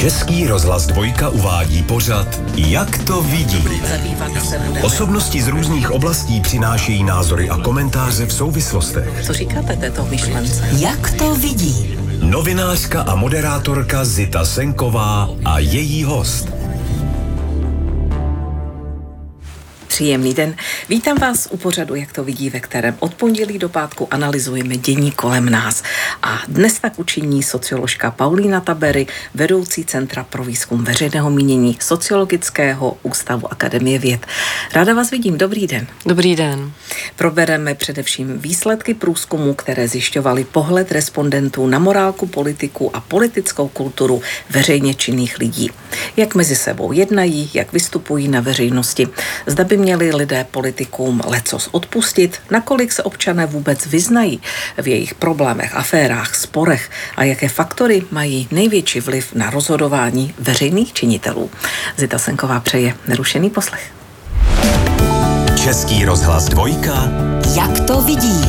Český rozhlas Dvojka uvádí pořad Jak to vidí. Osobnosti z různých oblastí přinášejí názory a komentáře v souvislostech. Co říkáte této myšlence? Jak to vidí? Novinářka a moderátorka Zita Senková a její host. Příjemný den. Vítám vás u pořadu Jak to vidí, ve kterém od pondělí do pátku analyzujeme dění kolem nás. A dnes tak učiní socioložka Paulína Tabery, vedoucí Centra pro výzkum veřejného mínění Sociologického ústavu Akademie věd. Ráda vás vidím. Dobrý den. Dobrý den. Probereme především výsledky průzkumu, které zjišťovaly pohled respondentů na morálku, politiku a politickou kulturu veřejně činných lidí. Jak mezi sebou jednají, jak vystupují na veřejnosti. Zda by měli lidé politikům lecos odpustit, nakolik se občané vůbec vyznají v jejich problémech, aférách, sporech a jaké faktory mají největší vliv na rozhodování veřejných činitelů. Zita Senková přeje nerušený poslech. Český rozhlas Dvojka. Jak to vidí?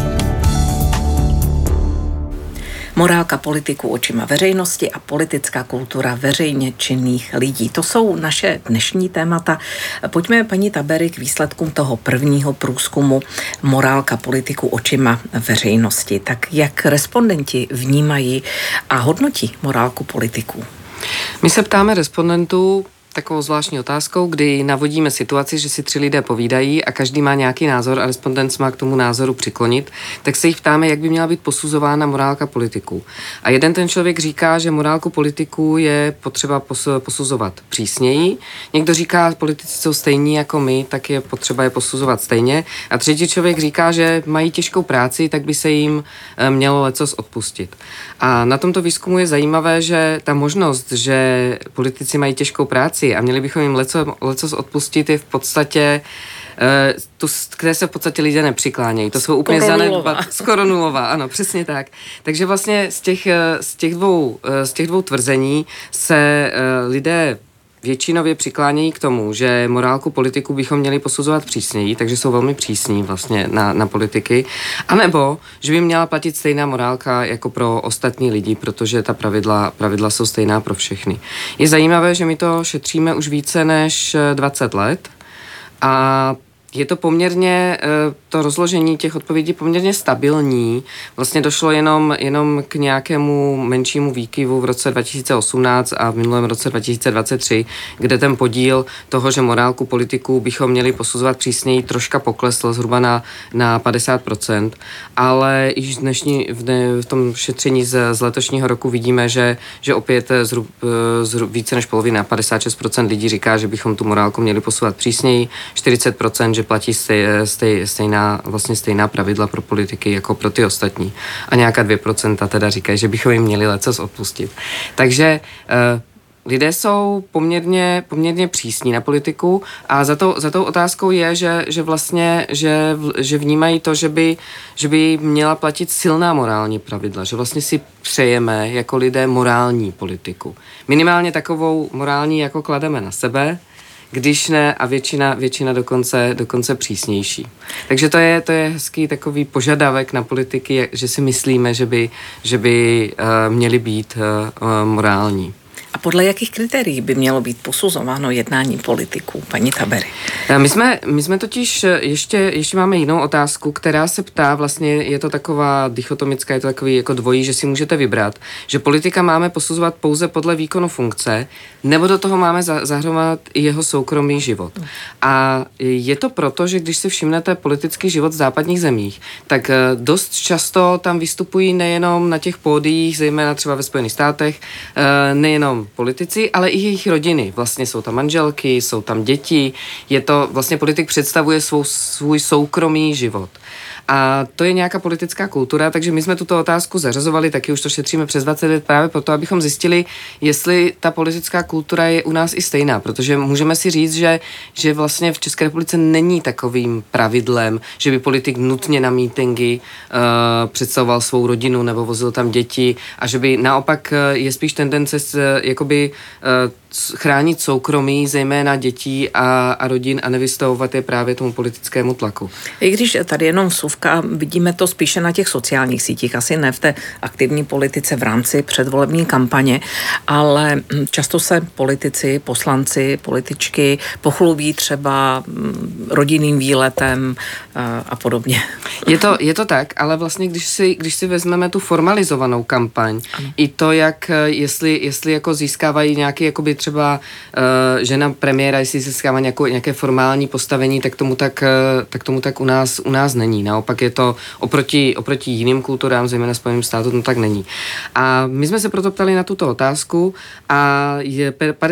Morálka politiků očima veřejnosti a politická kultura veřejně činných lidí. To jsou naše dnešní témata. Pojďme, paní Tabery, k výsledkům toho prvního průzkumu Morálka politiků očima veřejnosti. Tak jak respondenti vnímají a hodnotí morálku politiků? My se ptáme respondentů takovou zvláštní otázkou, kdy navodíme situaci, že si 3 lidé povídají a každý má nějaký názor a respondent má k tomu názoru přiklonit, tak se jich ptáme, jak by měla být posuzována morálka politiků. A jeden ten člověk říká, že morálku politiků je potřeba posuzovat přísněji. Někdo říká, politici jsou stejní jako my, tak je potřeba je posuzovat stejně. A třetí člověk říká, že mají těžkou práci, tak by se jim mělo lecos odpustit. A na tomto výzkumu je zajímavé, že ta možnost, že politici mají těžkou práci a měli bychom jim lecos odpustit, je v podstatě které se v podstatě lidé nepřiklánějí. To jsou úplně skoro nulová, ano, přesně tak. Takže vlastně z těch dvou tvrzení se lidé většinově přiklánějí k tomu, že morálku politiků bychom měli posuzovat přísněji, takže jsou velmi přísní vlastně na politiky, anebo že by měla platit stejná morálka jako pro ostatní lidi, protože ta pravidla jsou stejná pro všechny. Je zajímavé, že my to šetříme už více než 20 let a je to poměrně, to rozložení těch odpovědí poměrně stabilní. Vlastně došlo jenom k nějakému menšímu výkyvu v roce 2018 a v minulém roce 2023, kde ten podíl toho, že morálku politiků bychom měli posuzovat přísněji, troška poklesl zhruba na 50%, ale již v tom šetření z letošního roku vidíme, že opět více než polovina, 56% lidí říká, že bychom tu morálku měli posuzovat přísněji, 40%, že platí stejná pravidla pro politiky jako pro ty ostatní. A nějaká 2% teda říkají, že bychom jim měli lecos odpustit. Takže lidé jsou poměrně přísní na politiku a za tou otázkou je, že vnímají to, že by měla platit silná morální pravidla, že vlastně si přejeme jako lidé morální politiku. Minimálně takovou morální, jako klademe na sebe, když ne a většina dokonce přísnější. Takže to je hezký takový požadavek na politiky, že si myslíme, že by měli být morální. A podle jakých kritérií by mělo být posuzováno jednání politiků, paní Tabery? My jsme totiž ještě máme jinou otázku, která se ptá, vlastně je to taková dichotomická, je to takový jako dvojí, že si můžete vybrat, že politika máme posuzovat pouze podle výkonu funkce, nebo do toho máme zahrnovat i jeho soukromý život. A je to proto, že když si všimnete politický život v západních zemích, tak dost často tam vystupují nejenom na těch pódiích, zejména třeba ve Spojených státech, nejenom politici, ale i jejich rodiny. Vlastně jsou tam manželky, jsou tam děti. Je to, vlastně politik představuje svůj soukromý život. A to je nějaká politická kultura, takže my jsme tuto otázku zařazovali, taky už to šetříme přes 20 let právě proto, abychom zjistili, jestli ta politická kultura je u nás i stejná, protože můžeme si říct, že vlastně v České republice není takovým pravidlem, že by politik nutně na mítingy představoval svou rodinu nebo vozil tam děti a že by naopak je spíš tendence chránit soukromí, zejména dětí a rodin a nevystavovat je právě tomu politickému tlaku. I když tady jenom v uvozovka, vidíme to spíše na těch sociálních sítích, asi ne v té aktivní politice v rámci předvolební kampaně, ale často se politici, poslanci, političky pochlubí třeba rodinným výletem a podobně. Je to tak, ale vlastně když si vezmeme tu formalizovanou kampaň, i to, jak jestli jako získávají nějaký jakoby třeba žena premiéra, jestli získává nějaké formální postavení, tak tomu tak u nás není. Naopak je to oproti jiným kulturám, zejména Spojeným státům, tak není. A my jsme se proto ptali na tuto otázku a je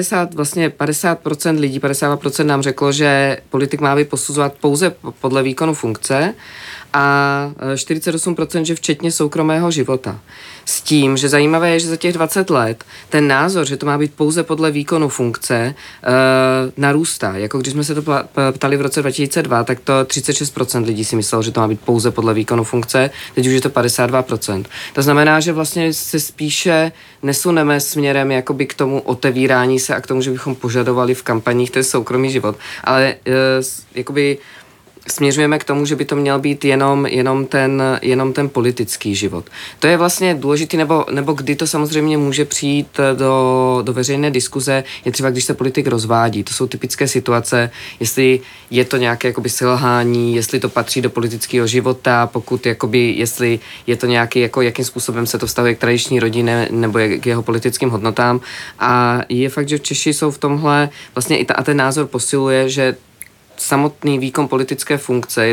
50% lidí, 52% nám řeklo, že politik má být posuzovat pouze podle výkonu funkce a 48%, že včetně soukromého života. S tím, že zajímavé je, že za těch 20 let ten názor, že to má být pouze podle výkonu funkce, narůstá. Jako když jsme se to ptali v roce 2002, tak to 36% lidí si myslelo, že to má být pouze podle výkonu funkce, teď už je to 52%. To znamená, že vlastně se spíše nesuneme směrem jakoby k tomu otevírání se a k tomu, že bychom požadovali v kampaních ten soukromý život, ale jakoby směřujeme k tomu, že by to měl být jenom ten politický život. To je vlastně důležitý, nebo kdy to samozřejmě může přijít do veřejné diskuze, je třeba, když se politik rozvádí. To jsou typické situace, jestli je to nějaké jakoby selhání, jestli to patří do politického života, jestli je to nějaký, jako jakým způsobem se to vztahuje k tradiční rodině nebo k jeho politickým hodnotám. A je fakt, že Češi jsou v tomhle vlastně a ten názor posiluje, že samotný výkon politické funkce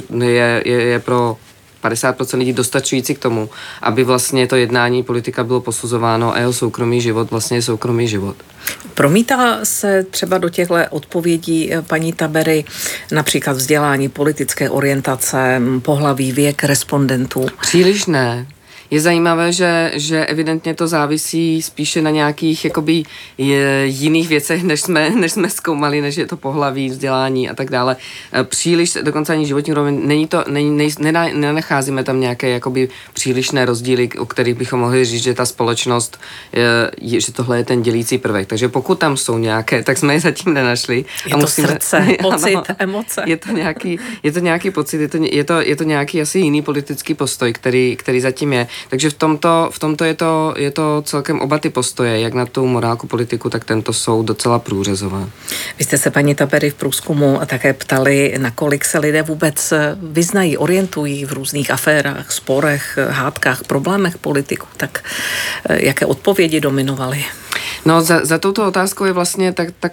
je pro 50% lidí dostačující k tomu, aby vlastně to jednání politika bylo posuzováno a jeho soukromý život vlastně je soukromý život. Promítá se třeba do těchto odpovědí paní Tabery například vzdělání, politické orientace, pohlaví, věk respondentů? Příliš ne. Je zajímavé, že evidentně to závisí spíše na nějakých jakoby jiných věcech, než jsme zkoumali, než je to pohlaví, vzdělání a tak dále. Příliš, dokonce ani životní úroveň, nenacházíme tam nějaké jakoby přílišné rozdíly, o kterých bychom mohli říct, že ta společnost, že tohle je ten dělící prvek. Takže pokud tam jsou nějaké, tak jsme je zatím nenašli. Je to srdce, pocit, emoce. Je to nějaký pocit, je to nějaký asi jiný politický postoj, který zatím je. Takže v tomto je to celkem oba ty postoje, jak na tu morálku politiku, tak tento jsou docela průřezové. Vy jste se, paní Tabery, v průzkumu také ptali, nakolik se lidé vůbec vyznají, orientují v různých aférách, sporech, hádkách, problémech politiků. Tak jaké odpovědi dominovaly? No, za touto otázkou je vlastně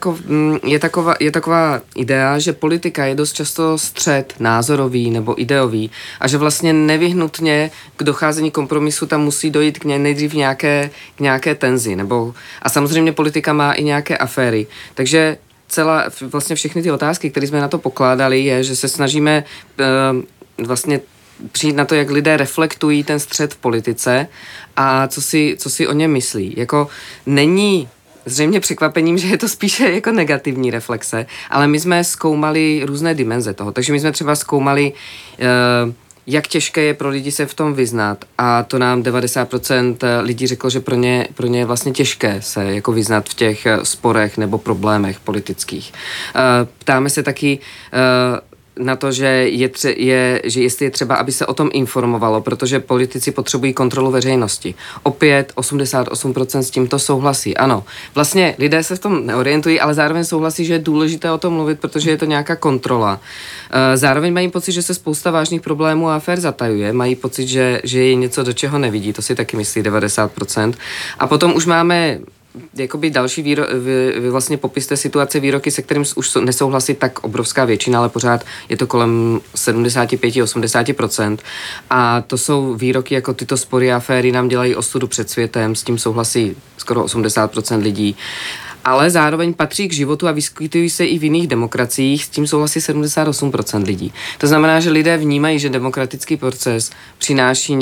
je taková idea, že politika je dost často střet názorový nebo ideový a že vlastně nevyhnutně k docházení kompromisu tam musí dojít k nejdřív nějaké tenzi. A samozřejmě politika má i nějaké aféry. Takže vlastně všechny ty otázky, které jsme na to pokládali, je, že se snažíme vlastně přijít na to, jak lidé reflektují ten střet v politice a co si o něm myslí. Jako není zřejmě překvapením, že je to spíše jako negativní reflexe, ale my jsme zkoumali různé dimenze toho. Takže my jsme třeba zkoumali, jak těžké je pro lidi se v tom vyznat a to nám 90% lidí řeklo, že pro ně je vlastně těžké se jako vyznat v těch sporech nebo problémech politických. Ptáme se taky na to, že jestli je třeba, aby se o tom informovalo, protože politici potřebují kontrolu veřejnosti. Opět 88% s tímto souhlasí. Ano, vlastně lidé se v tom neorientují, ale zároveň souhlasí, že je důležité o tom mluvit, protože je to nějaká kontrola. Zároveň mají pocit, že se spousta vážných problémů a afér zatajuje, mají pocit, že je něco, do čeho nevidí, to si taky myslí 90%. A potom už máme jakoby další vy vlastně popis té situace, výroky, se kterým už nesouhlasí tak obrovská většina, ale pořád je to kolem 75-80%. A to jsou výroky jako tyto spory a aféry nám dělají ostudu před světem, s tím souhlasí skoro 80% lidí. Ale zároveň patří k životu a vyskytují se i v jiných demokraciích, s tím souhlasí 78% lidí. To znamená, že lidé vnímají, že demokratický proces přináší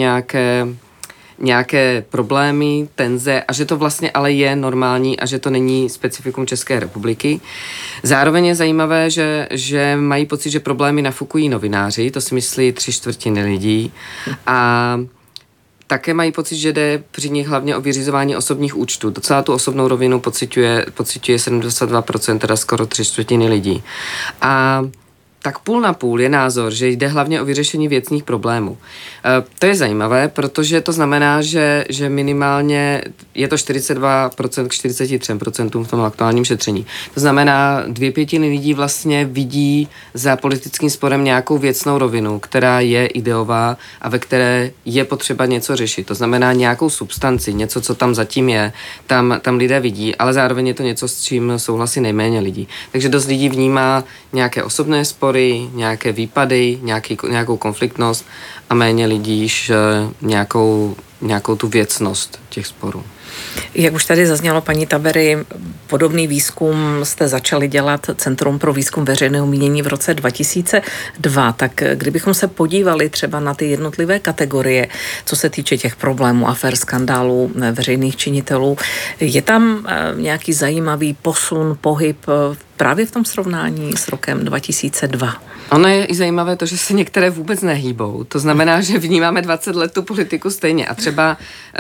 nějaké problémy, tenze a že to vlastně ale je normální a že to není specifikum České republiky. Zároveň je zajímavé, že mají pocit, že problémy nafukují novináři, to si myslí 3/4 lidí a také mají pocit, že jde při nich hlavně o vyřizování osobních účtů. Docela tu osobnou rovinu pociťuje 72%, teda skoro 3/4 lidí. A tak půl na půl je názor, že jde hlavně o vyřešení věcných problémů. To je zajímavé, protože to znamená, že minimálně je to 42% k 43% v tom aktuálním šetření. To znamená, 2/5 lidí vlastně vidí za politickým sporem nějakou věcnou rovinu, která je ideová a ve které je potřeba něco řešit. To znamená nějakou substanci, něco, co tam zatím je, tam lidé vidí, ale zároveň je to něco, s čím souhlasí nejméně lidí. Takže dost lidí vnímá nějaké osobné spory, nějaké výpady, nějakou konfliktnost a méně lidí již nějakou tu věcnost těch sporů. Jak už tady zaznělo, paní Tabery, podobný výzkum jste začali dělat Centrum pro výzkum veřejného mínění v roce 2002, tak kdybychom se podívali třeba na ty jednotlivé kategorie, co se týče těch problémů, afér, skandálů veřejných činitelů, je tam nějaký zajímavý posun, pohyb právě v tom srovnání s rokem 2002? Ono je i zajímavé to, že se některé vůbec nehýbou. To znamená, že vnímáme 20 let tu politiku stejně a třeba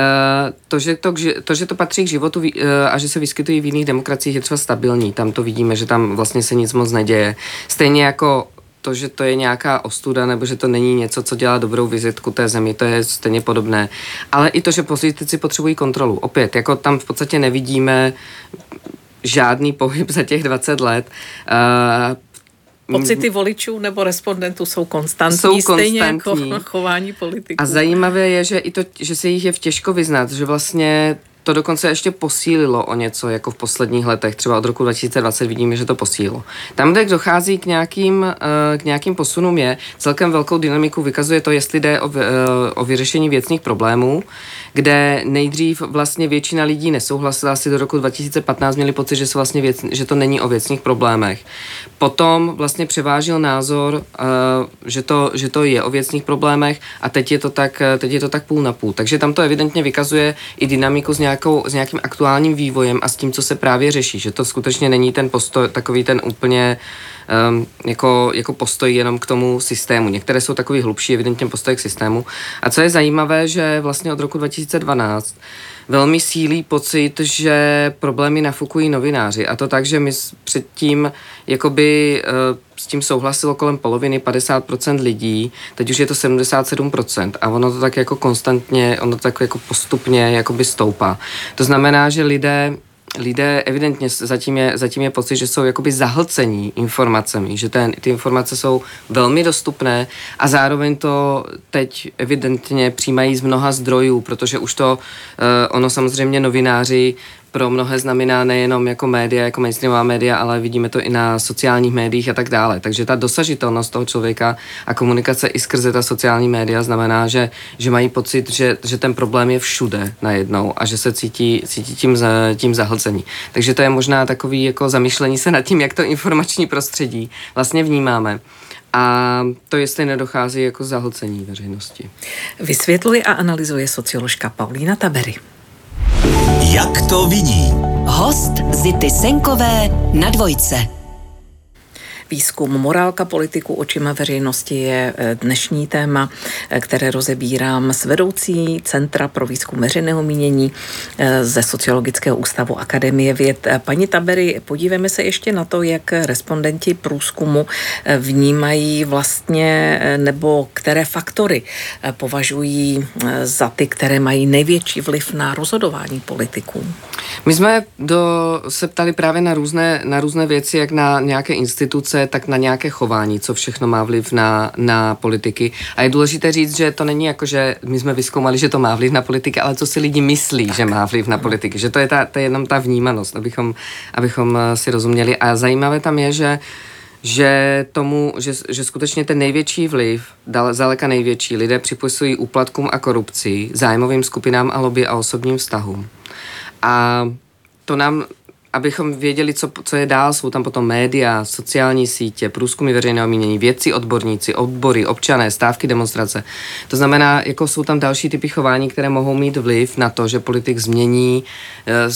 to, že to patří k životu a že se vyskytují v jiných demokraciích, je třeba stabilní. Tam to vidíme, že tam vlastně se nic moc neděje. Stejně jako to, že to je nějaká ostuda, nebo že to není něco, co dělá dobrou vizitku té zemi, to je stejně podobné. Ale i to, že politici potřebují kontrolu. Opět, jako tam v podstatě nevidíme žádný pohyb za těch 20 let. Pocity voličů nebo respondentů jsou konstantní, stejně jako chování politiků. A zajímavé je, že i to, že se jich je těžko vyznat, že vlastně to dokonce ještě posílilo o něco, jako v posledních letech, třeba od roku 2020 vidíme, že to posílilo. Tam, kde dochází k nějakým posunům, je celkem velkou dynamiku, vykazuje to, jestli jde o vyřešení věcných problémů, kde nejdřív vlastně většina lidí nesouhlasila, asi do roku 2015 měli pocit, že to není o věcných problémech. Potom vlastně převážil názor, že to je o věcných problémech a teď je to tak půl na půl. Takže tam to evidentně vykazuje i dynamiku s nějakým aktuálním vývojem a s tím, co se právě řeší, že to skutečně není ten postoj, takový ten úplně jako postoj jenom k tomu systému. Některé jsou takový hlubší, evidentně postoj k systému. A co je zajímavé, že vlastně od roku 2012 velmi sílí pocit, že problémy nafukují novináři. A to tak, že my předtím jakoby s tím souhlasilo kolem poloviny, 50% lidí, teď už je to 77% a ono to tak jako konstantně, ono to tak jako postupně jakoby stoupá. To znamená, že lidé evidentně zatím je pocit, že jsou jakoby zahlcení informacemi, že ty informace jsou velmi dostupné a zároveň to teď evidentně přijímají z mnoha zdrojů, protože už to ono samozřejmě novináři pro mnohé znamená nejenom jako média, jako mainstreamová média, ale vidíme to i na sociálních médiích a tak dále. Takže ta dosažitelnost toho člověka a komunikace i skrze ta sociální média znamená, že mají pocit, že ten problém je všude najednou a že se cítí tím zahlcení. Takže to je možná takový jako zamyšlení se nad tím, jak to informační prostředí vlastně vnímáme. A to, jestli nedochází jako zahlcení veřejnosti. Vysvětluje a analyzuje socioložka Paulína Tabery. Jak to vidí? Host Zity Senkové na Dvojce. Výzkum morálka politiku očima veřejnosti je dnešní téma, které rozebírám s vedoucí Centra pro výzkum veřejného mínění ze Sociologického ústavu Akademie věd. Paní Tabery, podívejme se ještě na to, jak respondenti průzkumu vnímají vlastně, nebo které faktory považují za ty, které mají největší vliv na rozhodování politiků. My jsme se ptali právě na různé věci, jak na nějaké instituce, tak na nějaké chování, co všechno má vliv na politiky. A je důležité říct, že to není jako, že my jsme vyzkoumali, že to má vliv na politiky, ale co si lidi myslí, že má vliv na politiky. Že to je jenom ta vnímanost, abychom si rozuměli. A zajímavé tam je, že skutečně ten největší vliv, zdaleka největší, lidé připisují úplatkům a korupci, zájmovým skupinám a lobby a osobním vztahům. A to nám, abychom věděli, co je dál, jsou tam potom média, sociální sítě, průzkumy veřejného mínění, vědci, odborníci, odbory, občané, stávky, demonstrace. To znamená, jako jsou tam další typy chování, které mohou mít vliv na to, že politik změní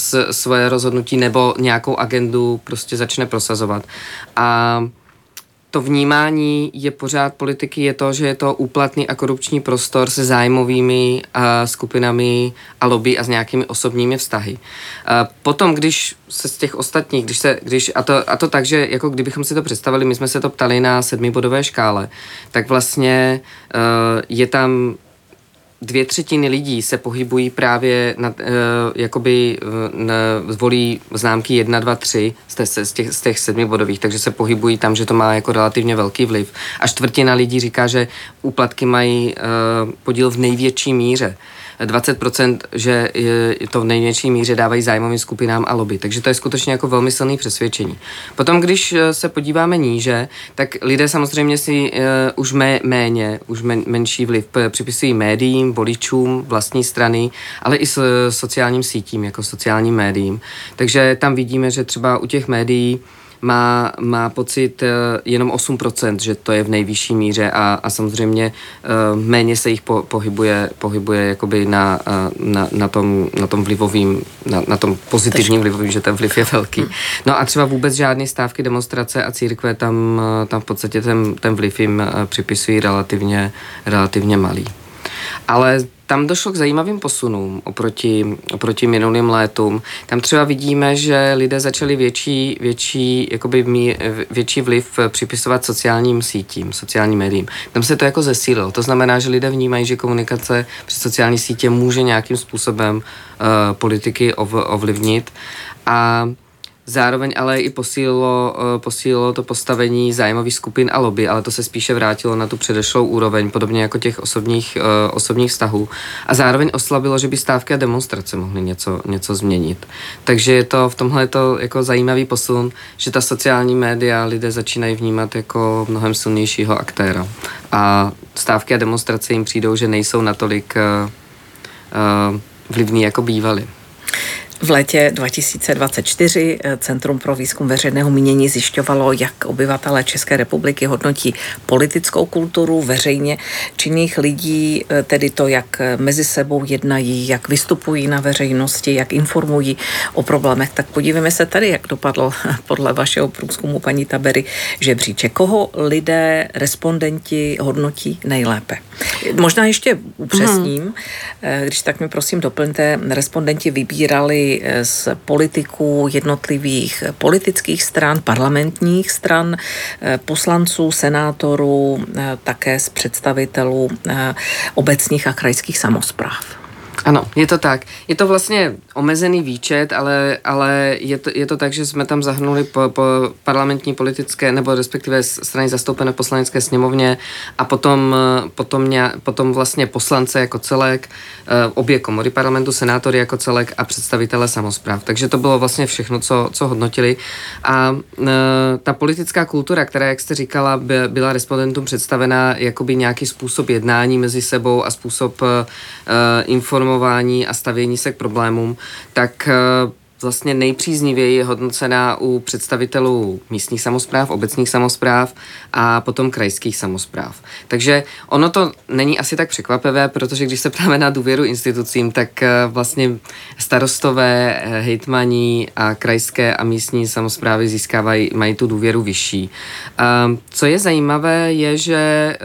svoje rozhodnutí nebo nějakou agendu prostě začne prosazovat. A to vnímání je pořád politiky, je to, že je to úplatný a korupční prostor se zájmovými skupinami a lobby a s nějakými osobními vztahy. Potom, když se z těch ostatních, a to tak, že jako kdybychom si to představili, my jsme se to ptali na 7bodové škále, tak vlastně je tam 2/3 lidí se pohybují právě volí známky 1, 2, 3 z těch 7bodových, takže se pohybují tam, že to má jako relativně velký vliv. A 1/4 lidí říká, že úplatky mají podíl v největší míře. 20%, že to v největší míře dávají zájmovým skupinám a lobby. Takže to je skutečně jako velmi silné přesvědčení. Potom, když se podíváme níže, tak lidé samozřejmě si menší vliv připisují médiím, voličům, vlastní strany, ale i sociálním sítím, jako sociálním médiím. Takže tam vidíme, že třeba u těch médií má pocit jenom 8%, že to je v nejvyšší míře a samozřejmě méně se jich pohybuje jakoby na tom vlivovým, na tom pozitivním vlivovým, že ten vliv je velký. No a třeba vůbec žádné stávky, demonstrace a církve tam v podstatě ten vliv jim připisují relativně malý. Ale tam došlo k zajímavým posunům oproti minulým létům. Tam třeba vidíme, že lidé začali větší vliv připisovat sociálním sítím, sociálním médiím. Tam se to jako zesílilo. To znamená, že lidé vnímají, že komunikace přes sociální sítě může nějakým způsobem politiky ovlivnit a zároveň ale i posílilo to postavení zájmových skupin a lobby, ale to se spíše vrátilo na tu předešlou úroveň, podobně jako těch osobních vztahů. A zároveň oslabilo, že by stávky a demonstrace mohly něco změnit. Takže je to v tomhle to jako zajímavý posun, že ta sociální média lidé začínají vnímat jako mnohem silnějšího aktéra. A stávky a demonstrace jim přijdou, že nejsou natolik vlivný, jako bývaly. V létě 2024 Centrum pro výzkum veřejného mínění zjišťovalo, jak obyvatelé České republiky hodnotí politickou kulturu veřejně činných lidí, tedy to, jak mezi sebou jednají, jak vystupují na veřejnosti, jak informují o problémech. Tak podívejme se tady, jak dopadlo podle vašeho průzkumu, paní Tabery, žebříček. Koho lidé, respondenti hodnotí nejlépe? Možná ještě upřesním, když tak mi prosím doplňte, respondenti vybírali z politiků jednotlivých politických stran, parlamentních stran, poslanců, senátorů, také z představitelů obecních a krajských samospráv. Ano, je to tak. Je to vlastně omezený výčet, ale je to tak, že jsme tam zahrnuli po parlamentní politické, nebo respektive strany zastoupené v poslanecké sněmovně a potom vlastně poslance jako celek, obě komory parlamentu, senátory jako celek a představitele samospráv. Takže to bylo vlastně všechno, co hodnotili. A ta politická kultura, která, jak jste říkala, byla respondentům představena jakoby nějaký způsob jednání mezi sebou a způsob informování a stavění se k problémům, tak vlastně nejpříznivěji je hodnocená u představitelů místních samospráv, obecních samospráv a potom krajských samospráv. Takže ono to není asi tak překvapivé, protože když se ptáme na důvěru institucím, tak vlastně starostové, hejtmani a krajské a místní samosprávy mají tu důvěru vyšší. Co je zajímavé, je, že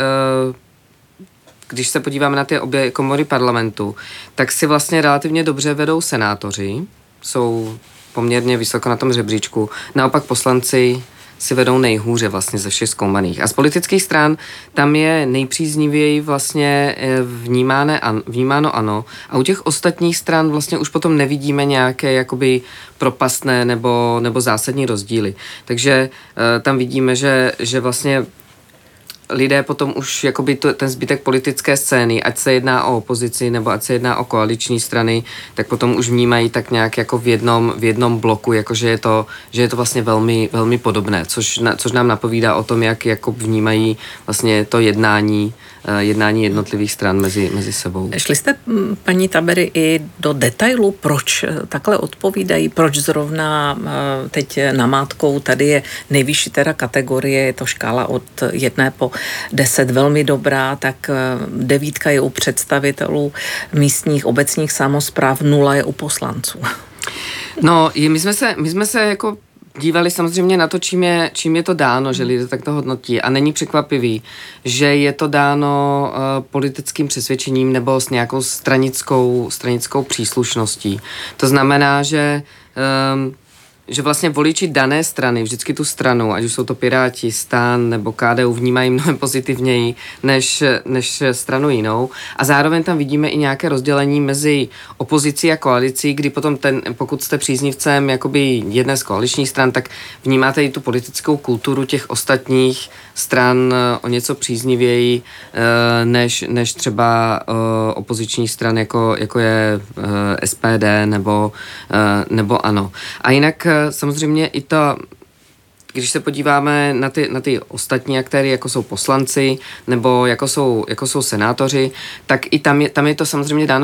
když se podíváme na ty obě komory parlamentu, tak si vlastně relativně dobře vedou senátoři, jsou poměrně vysoko na tom žebříčku, naopak poslanci si vedou nejhůře vlastně ze všech zkoumaných. A z politických stran tam je nejpříznivěji vlastně vnímáno ANO a u těch ostatních stran vlastně už potom nevidíme nějaké jakoby propastné nebo zásadní rozdíly. Takže tam vidíme, že vlastně lidé potom už jakoby ten zbytek politické scény, ať se jedná o opozici nebo ať se jedná o koaliční strany, tak potom už vnímají tak nějak jako v jednom bloku, jakože je to vlastně velmi, velmi podobné, což nám napovídá o tom, jak jako vnímají vlastně to jednání jednotlivých stran mezi sebou. Šli jste, paní Tabery, i do detailu, proč takhle odpovídají, proč zrovna teď namátkou tady je nejvyšší teda kategorie, je to škála od 1 po 10 velmi dobrá, tak 9 je u představitelů místních obecních samospráv, 0 je u poslanců. No, my jsme se jako dívali samozřejmě na to, čím je to dáno, že lidé tak to hodnotí. A není překvapivý, že je to dáno politickým přesvědčením nebo s nějakou stranickou příslušností. To znamená, že vlastně voliči dané strany, vždycky tu stranu, ať už jsou to Piráti, STAN nebo KDU, vnímají mnohem pozitivněji než stranu jinou. A zároveň tam vidíme i nějaké rozdělení mezi opozicí a koalicí, kdy potom pokud jste příznivcem jakoby jedné z koaličních stran, tak vnímáte i tu politickou kulturu těch ostatních stran o něco příznivěji než třeba opoziční stran, jako je SPD nebo ANO. A jinak samozřejmě i to, když se podíváme na ty ostatní aktéry, jako jsou poslanci nebo jako jsou senátoři, tak i tam je to samozřejmě dáno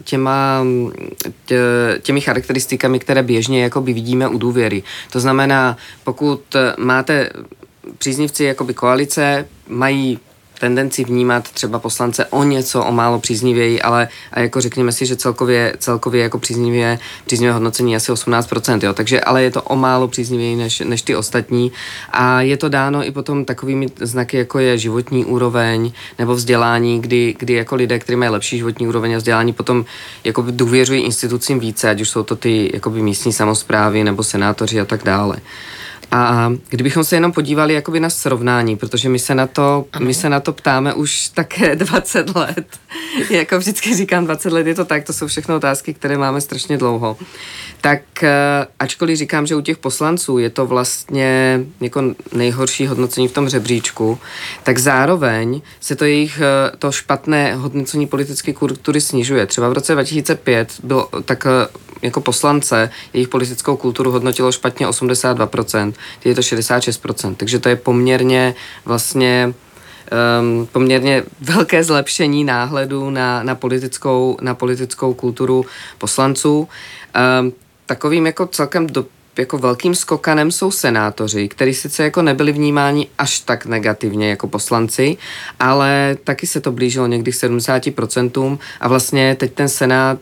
těmi charakteristikami, které běžně jakoby vidíme u důvěry. To znamená, pokud máte příznivci jakoby koalice, mají tendenci vnímat třeba poslance o málo příznivěji, a jako řekněme si, že celkově jako příznivé hodnocení asi 18%, jo, takže ale je to o málo příznivěji než ty ostatní a je to dáno i potom takovými znaky, jako je životní úroveň nebo vzdělání, kdy jako lidé, kteří mají lepší životní úroveň a vzdělání, potom jakoby důvěřují institucím více, ať už jsou to ty jakoby místní samosprávy nebo senátoři a tak dále. A kdybychom se jenom podívali jakoby na srovnání, protože my se na to ptáme už také 20 let. Jako vždycky říkám, 20 let je to tak, to jsou všechno otázky, které máme strašně dlouho. Tak ačkoliv říkám, že u těch poslanců je to vlastně jako nejhorší hodnocení v tom žebříčku, tak zároveň se to jejich to špatné hodnocení politické kultury snižuje. Třeba v roce 2005 bylo tak jako poslance jejich politickou kulturu hodnotilo špatně 82%, je to 66%, takže to je poměrně velké zlepšení náhledu na politickou kulturu poslanců. Takovým jako celkem jako velkým skokanem jsou senátoři, kteří sice jako nebyli vnímáni až tak negativně jako poslanci, ale taky se to blížilo někdy k 70% a vlastně teď ten senát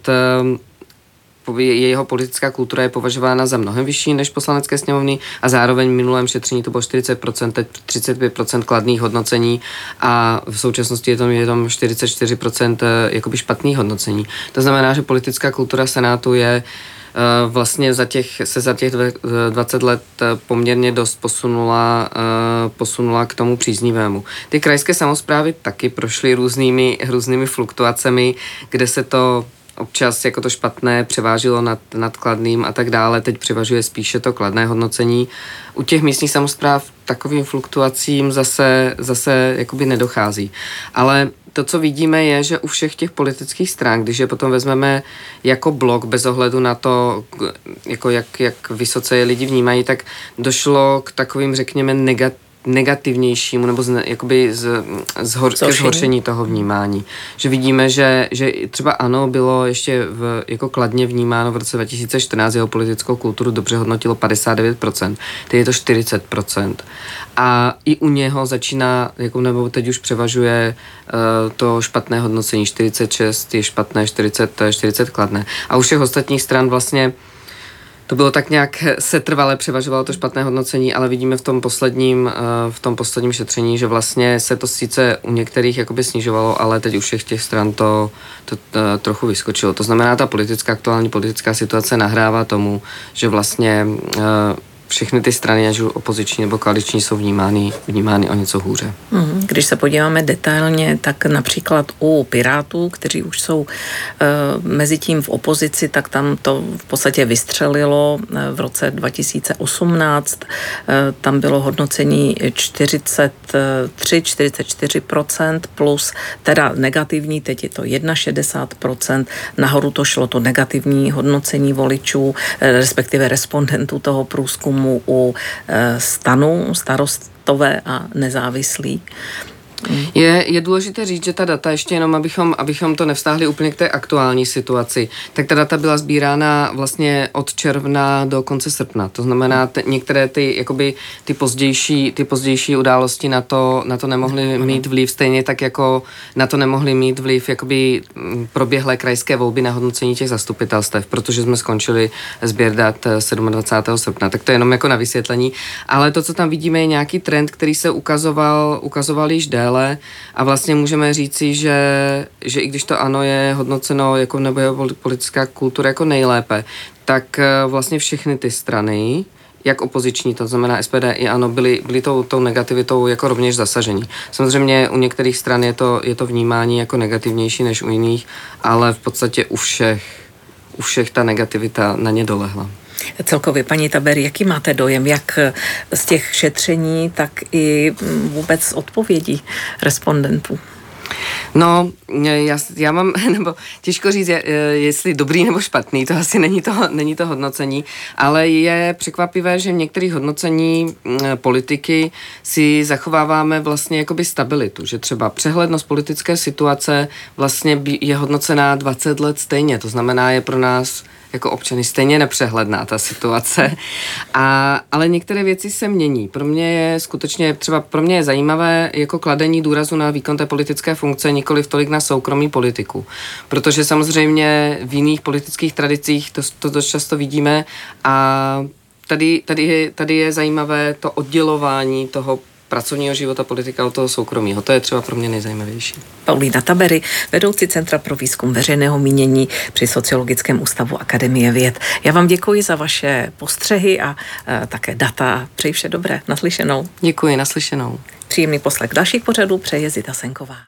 jeho politická kultura je považována za mnohem vyšší než poslanecké sněmovny a zároveň v minulém šetření to bylo 40%, teď 35% kladných hodnocení a v současnosti je tam 44% jakoby špatných hodnocení. To znamená, že politická kultura senátu je vlastně za těch 20 let poměrně dost posunula k tomu příznivému. Ty krajské samosprávy taky prošly různými fluktuacemi, kde se to občas jako to špatné převážilo nad kladným a tak dále. Teď převažuje spíše to kladné hodnocení. U těch místních samospráv takovým fluktuacím zase jakoby nedochází. Ale to, co vidíme, je, že u všech těch politických stran, když je potom vezmeme jako blok bez ohledu na to, jako jak vysoce je lidi vnímají, tak došlo k takovým, řekněme, negativnějšímu nebo ke zhoršení toho vnímání. Že vidíme, že třeba ANO bylo ještě jako kladně vnímáno v roce 2014, jeho politickou kulturu dobře hodnotilo 59%, teď je to 40%. A i u něho začíná, jako nebo teď už převažuje to špatné hodnocení, 46 je špatné, 40 kladné. A u všech ostatních stran vlastně to bylo tak nějak setrvale, převažovalo to špatné hodnocení, ale vidíme v tom posledním šetření, že vlastně se to sice u některých jakoby snižovalo, ale teď u všech těch stran to trochu vyskočilo. To znamená, ta aktuální politická situace nahrává tomu, že vlastně všechny ty strany, ať opoziční nebo koaliční, jsou vnímány o něco hůře. Když se podíváme detailně, tak například u Pirátů, kteří už jsou mezi tím v opozici, tak tam to v podstatě vystřelilo v roce 2018. Tam bylo hodnocení 44% plus teda negativní, teď je to 61%. Nahoru to šlo to negativní hodnocení voličů, respektive respondentů toho průzkumu u STANu, Starostové a nezávislí. Je důležité říct, že ta data, ještě jenom abychom to nevztáhli úplně k té aktuální situaci, tak ta data byla sbírána vlastně od června do konce srpna. To znamená, některé ty pozdější události na to nemohly mít vliv, stejně tak jako na to nemohly mít vliv jakoby proběhlé krajské volby na hodnocení těch zastupitelstev, protože jsme skončili sběr dat 27. srpna. Tak to je jenom jako na vysvětlení. Ale to, co tam vidíme, je nějaký trend, který se ukazoval již déle a vlastně můžeme říci, že i když to ANO je hodnoceno jako nebo je politická kultura jako nejlépe, tak vlastně všechny ty strany, jak opoziční, to znamená SPD i ANO, byli tou negativitou jako rovněž zasažení. Samozřejmě u některých stran je to vnímání jako negativnější než u jiných, ale v podstatě u všech ta negativita na ně dolehla. Celkově, paní Taber, jaký máte dojem, jak z těch šetření, tak i vůbec z odpovědí respondentů? No, já mám, nebo těžko říct, jestli dobrý nebo špatný, to asi není to hodnocení, ale je překvapivé, že v některých hodnocení politiky si zachováváme vlastně jakoby stabilitu, že třeba přehlednost politické situace vlastně je hodnocená 20 let stejně, to znamená, je pro nás jako občany stejně nepřehledná ta situace. Ale některé věci se mění. Pro mě je zajímavé jako kladení důrazu na výkon té politické funkce, nikoli tolik na soukromí politiku. Protože samozřejmě v jiných politických tradicích to dost často vidíme a tady je zajímavé to oddělování toho pracovního života politika od toho soukromého. To je třeba pro mě nejzajímavější. Paulína Tabery, vedoucí Centra pro výzkum veřejného mínění při Sociologickém ústavu Akademie věd. Já vám děkuji za vaše postřehy a také data. Přeji vše dobré. Naslyšenou. Děkuji, naslyšenou. Příjemný poslech dalších pořadů přeje Zita Senková.